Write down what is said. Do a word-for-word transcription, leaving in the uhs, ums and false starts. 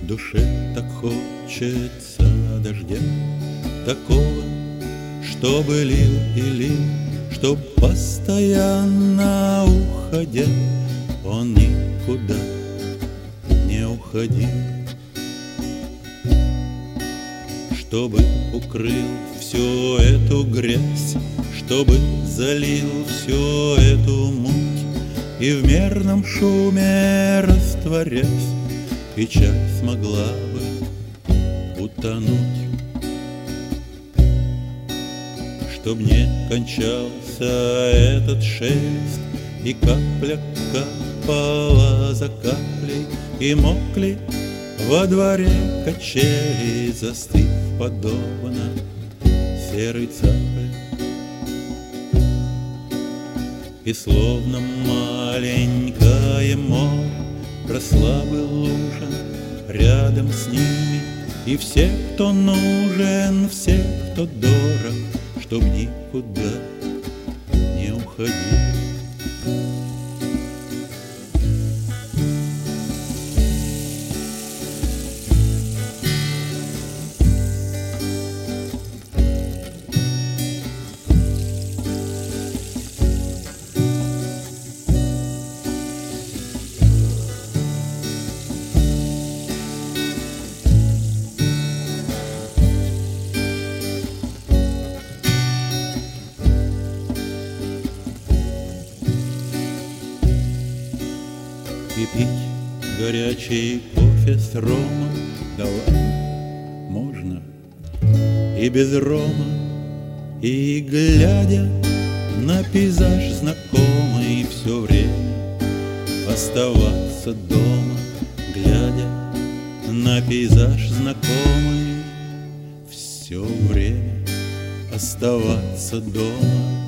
душе так хочется дождя, такого, чтобы лил и лил, чтоб постоянно уходя он никуда не уходил, чтобы укрыл всю эту грязь, чтобы залил всю эту муть, и в мерном шуме растворясь печаль смогла бы утонуть. Чтоб не кончался этот шелест, и капля капала за каплей, и мокли во дворе качели, застыв подобно серой цапле. И словно маленькое море росла бы лужа рядом с ними, и все, кто нужен, все, кто дорог, чтоб никуда не уходил. И пить горячий кофе с ромом, да ладно, можно и без рома, и, глядя на пейзаж знакомый, все время оставаться дома, глядя на пейзаж знакомый, все время оставаться дома.